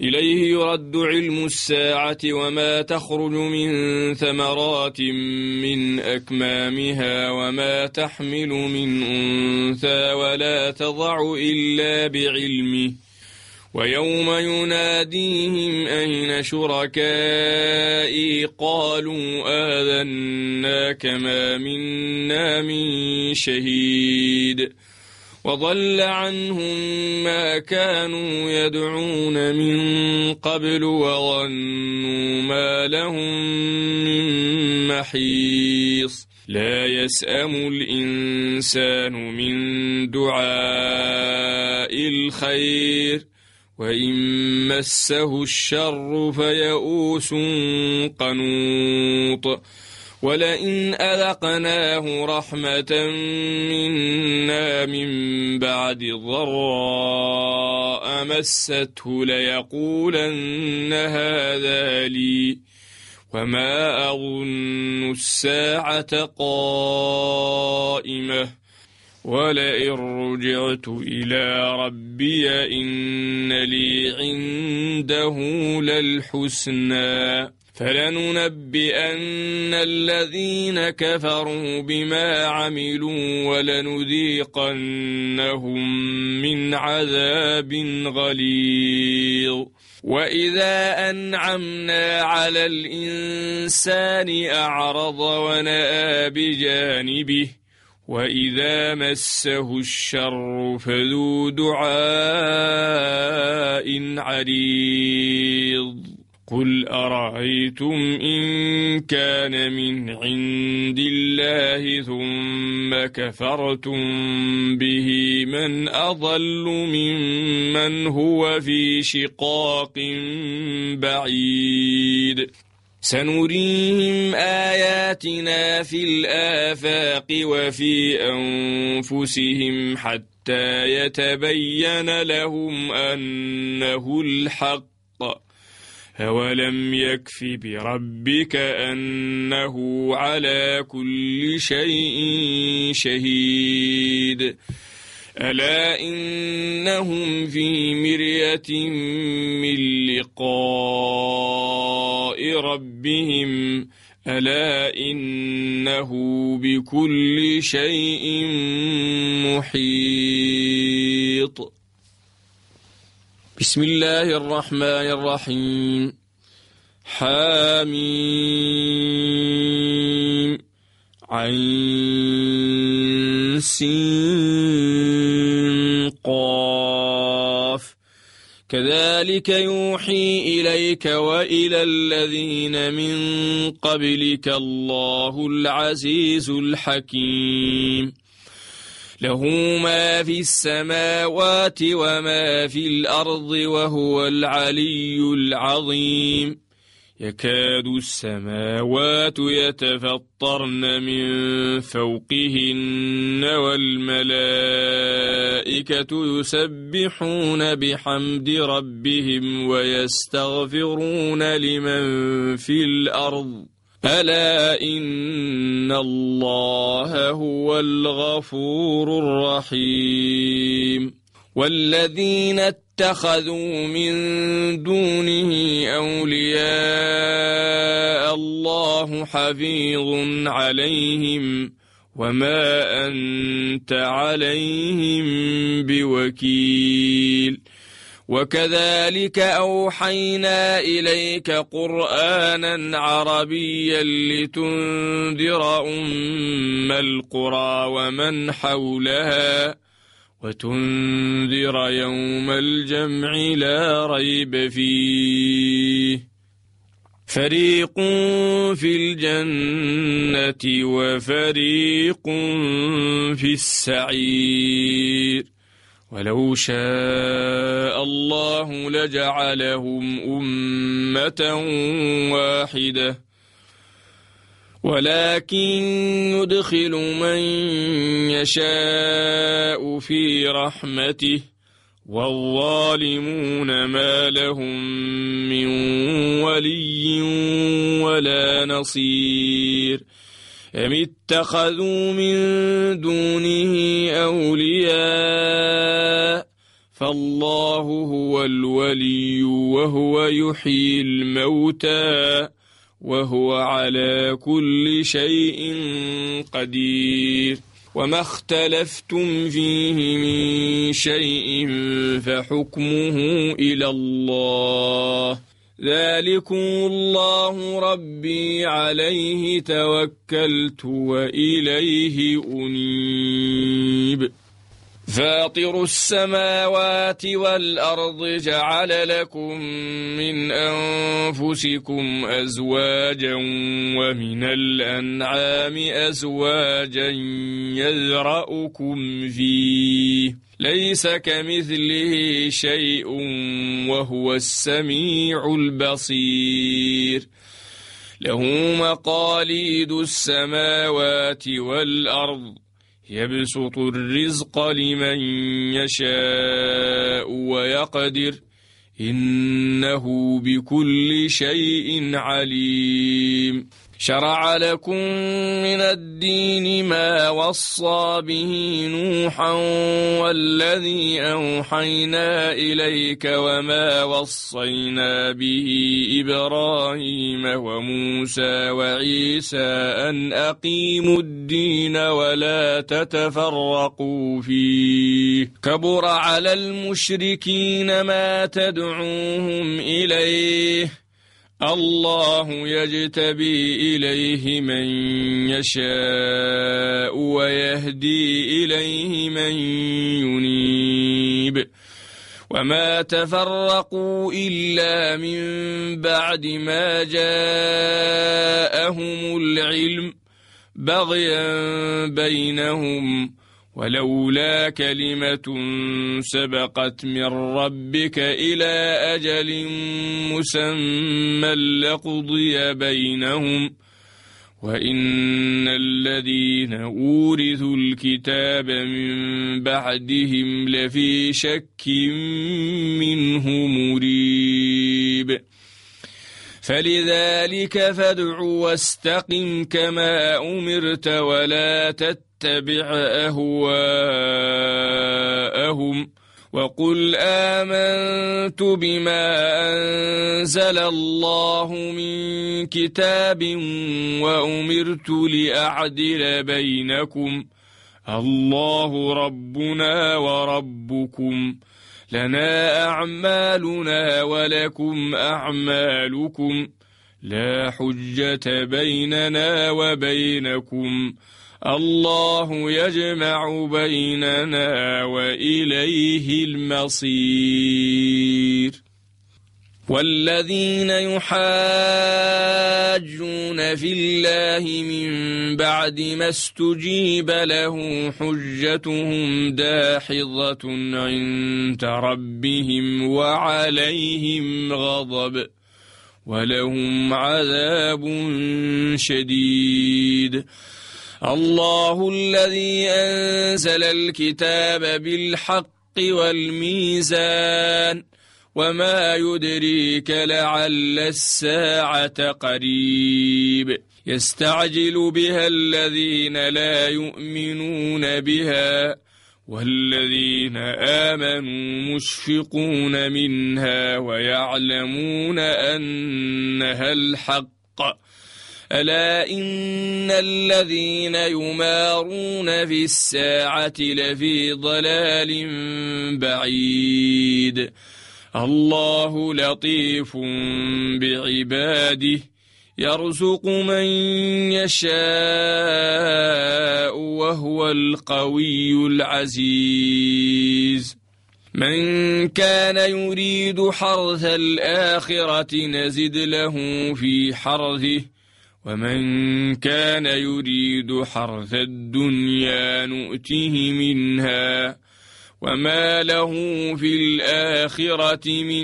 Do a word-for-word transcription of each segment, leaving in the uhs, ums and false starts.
إليه يرد علم الساعة وما تخرج من ثمرات من أكمامها وما تحمل من أنثى ولا تضع إلا بعلمه ويوم يناديهم أين شركائي قالوا آذناك ما منا من شهيد وضل عنهم ما كانوا يدعون من قبل وظنوا ما لهم من محيص لا يسأم الإنسان من دعاء الخير وإن مسه الشر فيئوس قنوط ولئن أذقناه رحمة منا من بعد ضراء مسته ليقولن هذا لي وما أظن الساعة قائمة ولئن رجعت إلى ربي إن لي عنده للحسنى فلننبئن الذين كفروا بما عملوا ولنذيقنهم من عذاب غليظ وإذا أنعمنا على الإنسان أعرض ونأى بجانبه وإذا مسه الشر فذو دعاء عريض قل أرأيتم إن كان من عند الله ثم كفرتم به من أضل ممن هو في شقاق بعيد سنريهم آياتنا في الآفاق وفي أنفسهم حتى يتبين لهم أنه الحق أولم يكف بربك أنه على كل شيء شهيد ألا إنهم في مرية من لقاء ربهم ألا إنه بكل شيء محيط بسم الله الرحمن الرحيم حاميم عين سين قاف كذلك يوحي إليك وإلى الذين من قبلك الله العزيز الحكيم له ما في السماوات وما في الأرض وهو العلي العظيم يكاد السماوات يتفطرن من فوقهن والملائكة يسبحون بحمد ربهم ويستغفرون لمن في الأرض ألا إن الله هو الغفور الرحيم والذين اتخذوا من دونه أولياء الله حفيظ عليهم وما أنت عليهم بوكيل وكذلك أوحينا إليك قرآنا عربيا لتنذر أم القرى ومن حولها وتنذر يوم الجمع لا ريب فيه فريق في الجنة وفريق في السعير ولو شاء الله لجعلهم أمة واحدة ولكن يدخل من يشاء في رحمته والظالمون ما لهم من ولي ولا نصير أم اتخذوا من دونه أولياء فالله هو الولي وهو يحيي الموتى وهو على كل شيء قدير. وما اختلفتم فيه من شيء فحكمه إلى الله، ذلكم الله ربي عليه توكلت وإليه أنيب. فاطر السماوات والأرض جعل لكم من أنفسكم أزواجا ومن الأنعام أزواجا يذرأكم فيه، ليس كمثله شيء وهو السميع البصير. له مقاليد السماوات والأرض يبسط الرزق لمن يشاء ويقدر، إنه بكل شيء عليم. شرع لكم من الدين ما وصى به نوحا والذي أوحينا إليك وما وصينا به إبراهيم وموسى وعيسى أن أقيموا الدين ولا تتفرقوا فيه، كبر على المشركين ما تدعوهم إليه، الله يجتبي إليه من يشاء ويهدي إليه من ينيب. وما تفرقوا إلا من بعد ما جاءهم العلم بغيا بينهم، ولولا كلمة سبقت من ربك إلى أجل مسمى لقضي بينهم، وإن الذين أورثوا الكتاب من بعدهم لفي شك منه مريب. فلذلك فادع واستقم كما أمرت ولا تتبع أهواءهم، وقل آمنت بما أنزل الله من كتاب وأمرت لأعدل بينكم، الله ربنا وربكم، لنا أعمالنا ولكم أعمالكم، لا حجة بيننا وبينكم، الله يجمع بيننا وإليه المصير. والذين يحاجون في الله من بعد ما استجيب له حجتهم داحضة عند ربهم وعليهم غضب ولهم عذاب شديد. الله الذي أنزل الكتاب بالحق والميزان، وما يدريك لعل الساعة قريب، يستعجل بها الذين لا يؤمنون بها والذين آمنوا مشفقون منها ويعلمون أنها الحق. ألا إن الذين يمارون في الساعة لفي ضلال بعيد. الله لطيف بعباده يرزق من يشاء وهو القوي العزيز. من كان يريد حرث الآخرة نزد له في حرثه، ومن كان يريد حرث الدنيا نؤته منها وما له في الآخرة من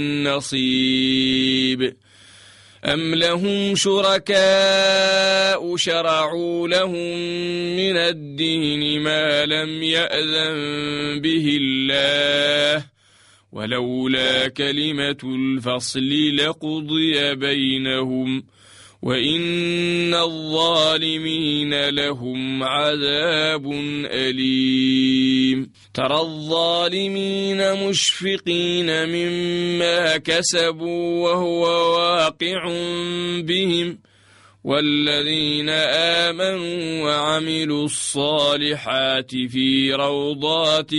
نصيب. أم لهم شركاء شرعوا لهم من الدين ما لم يأذن به الله، ولولا كلمة الفصل لقضي بينهم وإن الظالمين لهم عذاب أليم ترى الظالمين مشفقين مما كسبوا وهو واقع بهم والذين آمنوا وعملوا الصالحات في روضات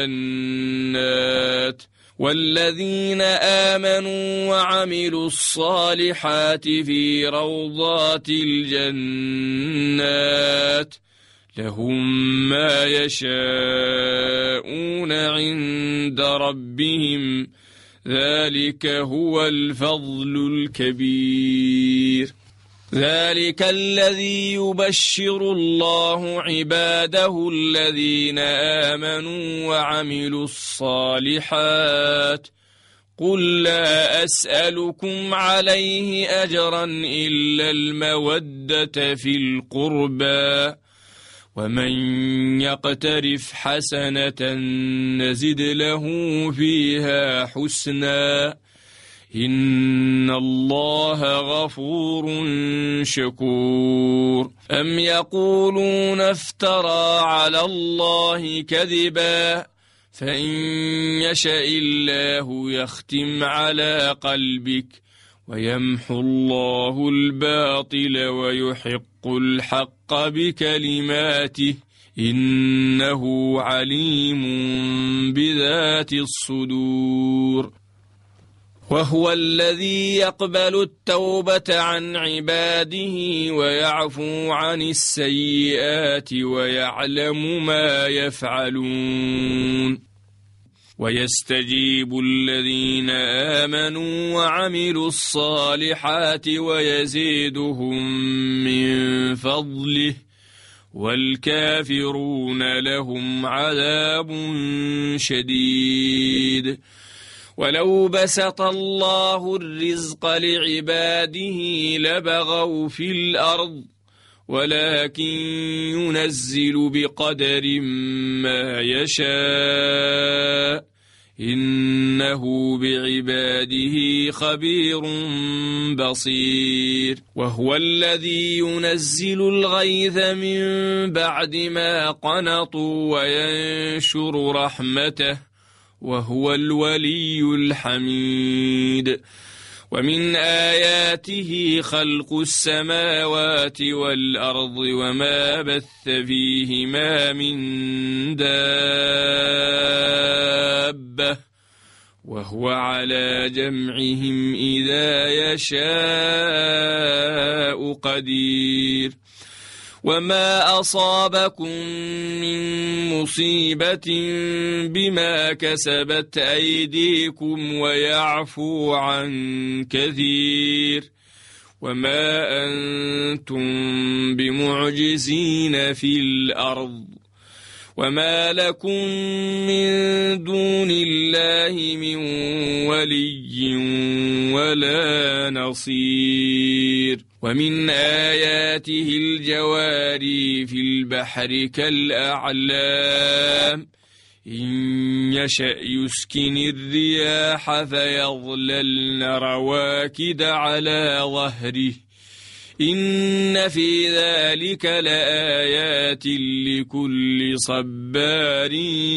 الجنات والذين آمنوا وعملوا الصالحات في روضات الجنات لهم ما يشاءون عند ربهم ذلك هو الفضل الكبير ذلك الذي يبشر الله عباده الذين آمنوا وعملوا الصالحات قل لا أسألكم عليه أجرا إلا المودة في القربى ومن يقترف حسنة نزد له فيها حسنا إن الله غفور شكور أم يقولون افترى على الله كذبا فإن يشأ الله يختم على قلبك ويمحو الله الباطل ويحق الحق بكلماته إنه عليم بذات الصدور وهو الذي يقبل التوبة عن عباده ويعفو عن السيئات ويعلم ما يفعلون ويستجيب الذين آمنوا وعملوا الصالحات ويزيدهم من فضله والكافرون لهم عذاب شديد ولو بسط الله الرزق لعباده لبغوا في الأرض ولكن ينزل بقدر ما يشاء إنه بعباده خبير بصير وهو الذي ينزل الغيث من بعد ما قنطوا وينشر رحمته وهو الولي الحميد ومن آياته خلق السماوات والأرض وما بث فيهما من دابة وهو على جمعهم إذا يشاء قدير وما أصابكم من مصيبة بما كسبت أيديكم ويعفو عن كثير وما أنتم بمعجزين في الأرض وما لكم من دون الله من ولي ولا نصير ومن آياته الجواري في البحر كالأعلام إن يشأ يسكن الرياح فيظللن رواكد على ظهره إن في ذلك لآيات لكل صبار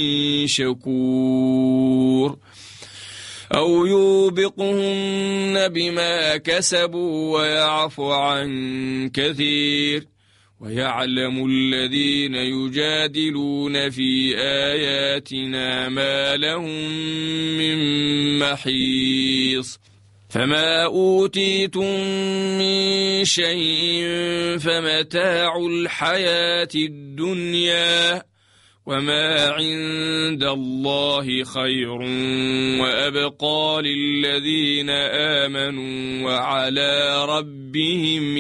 شكور أو يوبقهن بما كسبوا ويعفو عن كثير ويعلم الذين يجادلون في آياتنا ما لهم من محيص فما أوتيتم من شيء فمتاع الحياة الدنيا وما عند الله خير وأبقى للذين آمنوا وعلى ربهم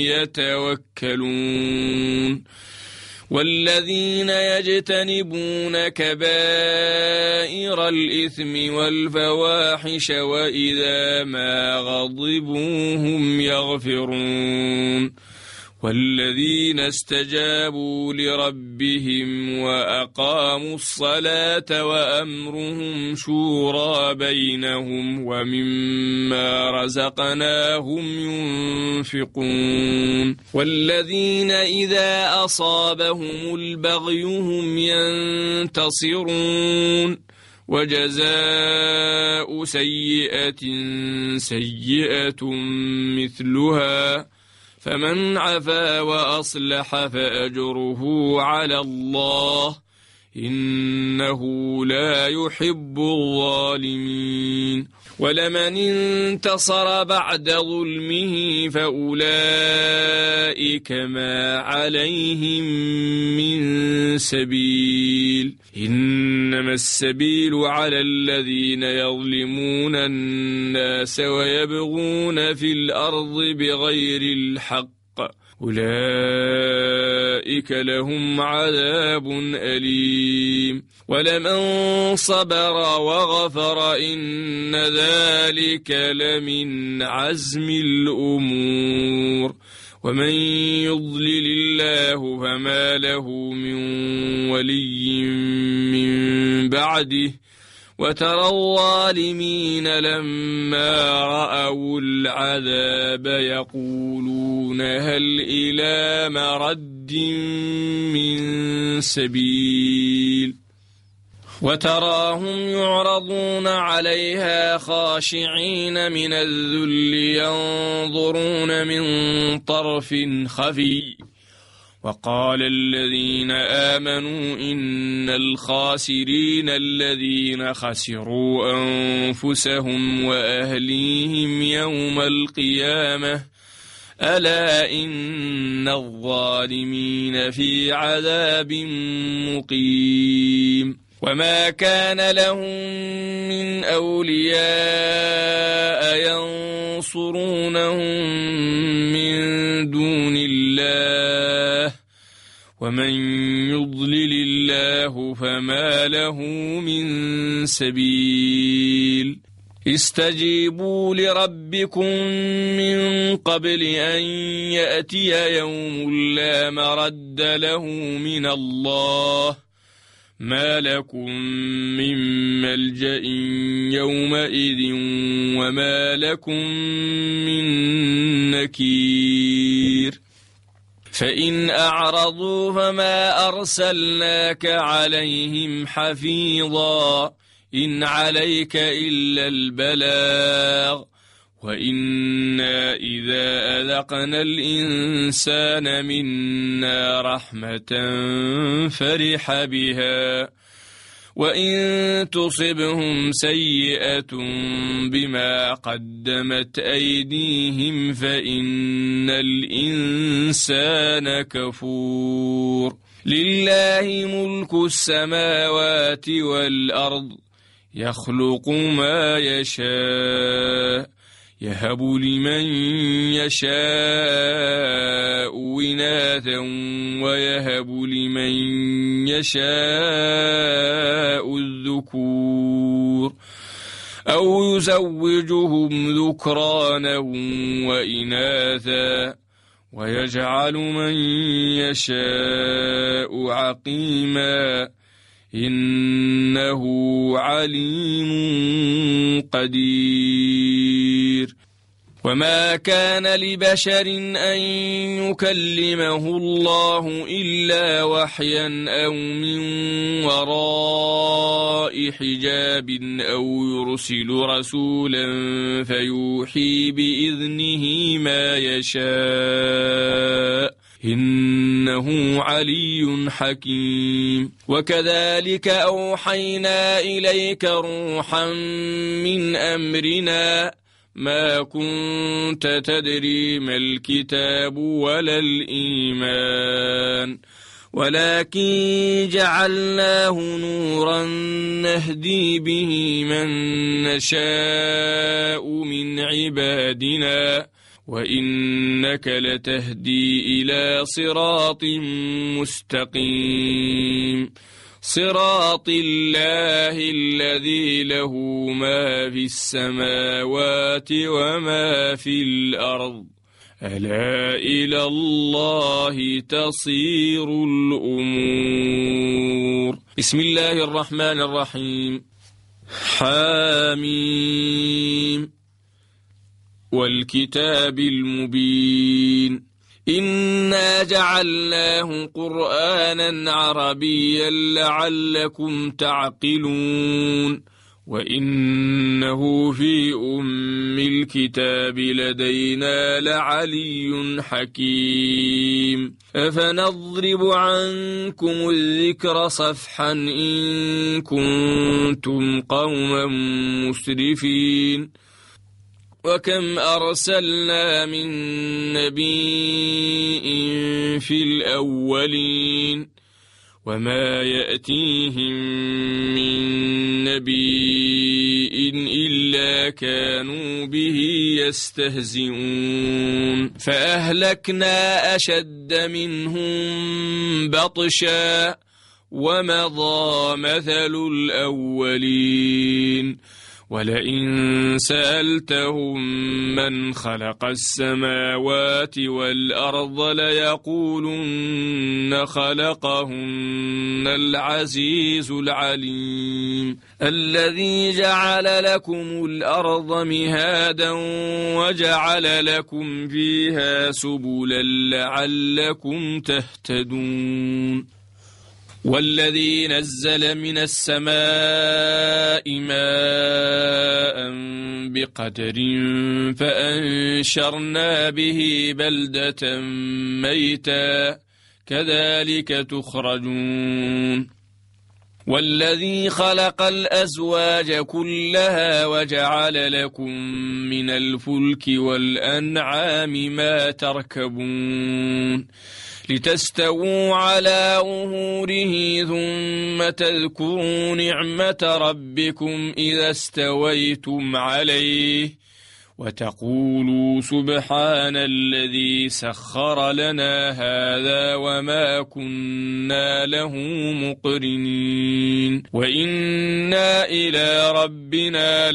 يتوكلون والذين يجتنبون كبائر الإثم والفواحش وإذا ما غضبوا هم يغفرون والذين استجابوا لربهم وأقاموا الصلاة وأمرهم شورى بينهم ومما رزقناهم ينفقون والذين إذا أصابهم البغي هم ينتصرون وجزاء سيئة سيئة مثلها فمن عفا وأصلح فأجره على الله إنه لا يحب الظالمين ولمن انتصر بعد ظلمه فأولئك ما عليهم من سبيل إنما السبيل على الذين يظلمون الناس ويبغون في الأرض بغير الحق أولئك لهم عذاب أليم ولمن صبر وغفر إن ذلك لمن عزم الأمور ومن يضلل الله فما له من ولي من بعده وترى الظالمين لما رأوا العذاب يقولون هل إلى مرد من سبيل وتراهم يعرضون عليها خاشعين من الذل ينظرون من طرف خفي وقال الذين آمنوا إن الخاسرين الذين خسروا أنفسهم وأهليهم يوم القيامة ألا إن الظالمين في عذاب مقيم وما كان لهم من أولياء ينصرونهم من دون الله ومن يضلل الله فما له من سبيل استجيبوا لربكم من قبل أن يأتي يوم لا مرد له من الله ما لكم من ملجأ يومئذ وما لكم من نكير فإن أعرضوا فما أرسلناك عليهم حفيظا إن عليك إلا البلاغ وإنا إذا أذقنا الإنسان منا رحمة فرح بها وإن تصبهم سيئة بما قدمت أيديهم فإن الإنسان كفور لله ملك السماوات والأرض يخلق ما يشاء يهب لمن يشاء إناثا ويهب لمن يشاء الذكور أو يزوجهم ذكرانا وإناثا ويجعل من يشاء عقيما إنه عليم قدير وما كان لبشر أن يكلمه الله إلا وحيا أو من وراء حجاب أو يرسل رسولا فيوحي بإذنه ما يشاء إنه علي حكيم وكذلك أوحينا إليك روحا من أمرنا ما كنت تدري ما الكتاب ولا الإيمان ولكن جعلناه نورا نهدي به من نشاء من عبادنا وإنك لتهدي إلى صراط مستقيم صراط الله الذي له ما في السماوات وما في الأرض ألا إلى الله تصير الأمور. بسم الله الرحمن الرحيم. حاميم والكتاب المبين إنا جعلناه قرآنا عربيا لعلكم تعقلون وإنه في أم الكتاب لدينا لعلي حكيم أفنضرب عنكم الذكر صفحا إن كنتم قوما مسرفين وكم أرسلنا من نبي في الأولين وما يأتيهم من نبي إلا كانوا به يستهزئون فأهلكنا أشد منهم بطشا ومضى مثل الأولين ولئن سألتهم من خلق السماوات والأرض ليقولن خلقهن العزيز العليم الذي جعل لكم الأرض مهادا وجعل لكم فيها سبلا لعلكم تهتدون والذي نزل من السماء ماء بقدر فأنشرنا به بلدة ميتا كذلك تخرجون والذي خلق الأزواج كلها وجعل لكم من الفلك والأنعام ما تركبون لتستووا على ظهوره ثم تذكروا نعمة ربكم إذا استويتم عليه وتقولوا سبحان الذي سخر لنا هذا وما كنا له مقرنين وإنا إلى ربنا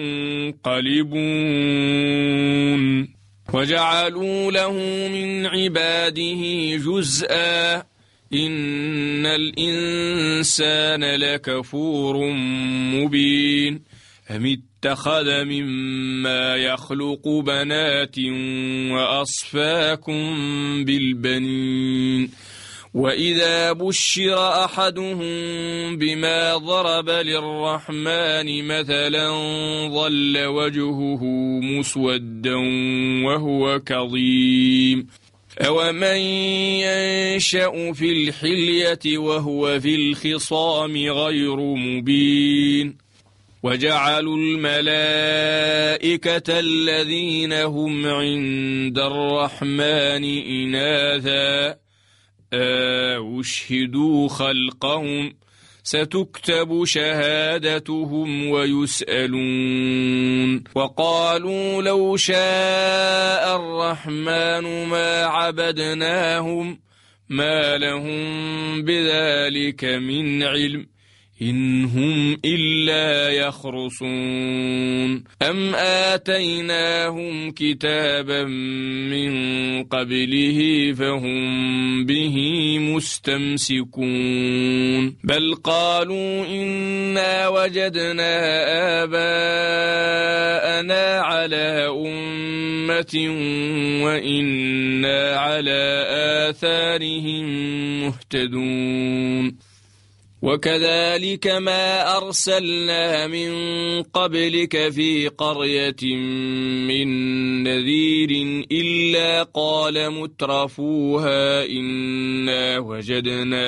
لمنقلبون وجعلوا له من عباده جزءا إن الإنسان لكفور مبين أم اتخذ مما يخلق بنات وأصفاكم بالبنين وإذا بشر أحدهم بما ضرب للرحمن مثلا ظل وجهه مسودا وهو كظيم أومن ينشأ في الحلية وهو في الخصام غير مبين وجعلوا الملائكة الذين هم عند الرحمن إناثا أشهدوا خلقهم ستكتب شهادتهم ويسألون وقالوا لو شاء الرحمن ما عبدناهم ما لهم بذلك من علم إن هم إلا يخرصون أم آتيناهم كتابا من قبله فهم به مستمسكون بل قالوا إنا وجدنا آباءنا على أمة وإنا على آثارهم مهتدون وكذلك ما أرسلنا من قبلك في قرية من نذير إلا قال مترفوها إنا وجدنا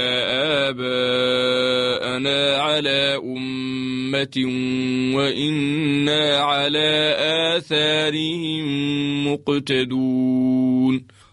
آباءنا على أمة وإنا على آثارهم مقتدون